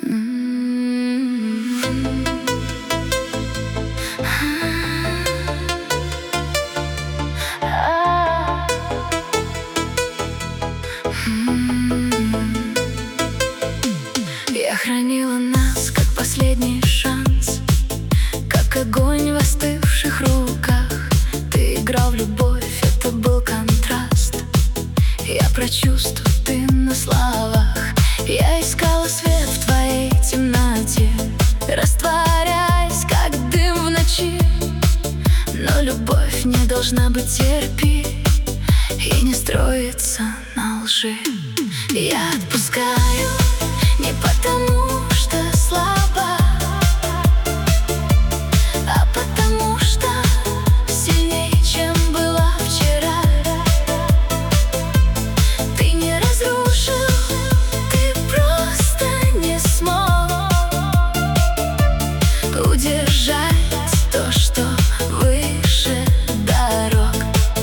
Я хранила нас, как последний шанс, как огонь в остывших руках. Ты играл в любовь, это был контраст. Я про чувства, ты на словах. Я искала свет в твоей темноте, растворяясь, как дым в ночи. Но любовь не должна быть терпи и не строится на лжи. Я отпускаю не потому, что слаба, а потому что сильнее, чем была вчера. Ты не разрушил, ты просто не смог удержать то, что выше дорог.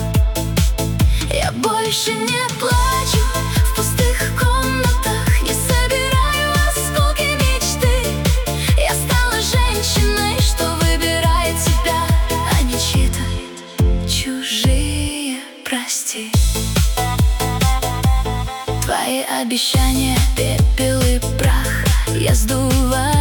Я больше не плачу в пустых комнатах, не собираю осколки мечты. Я стала женщиной, что выбирает тебя, а не чьи-то чужие прости. Твои обещания — пепел и прах. Я сдуваю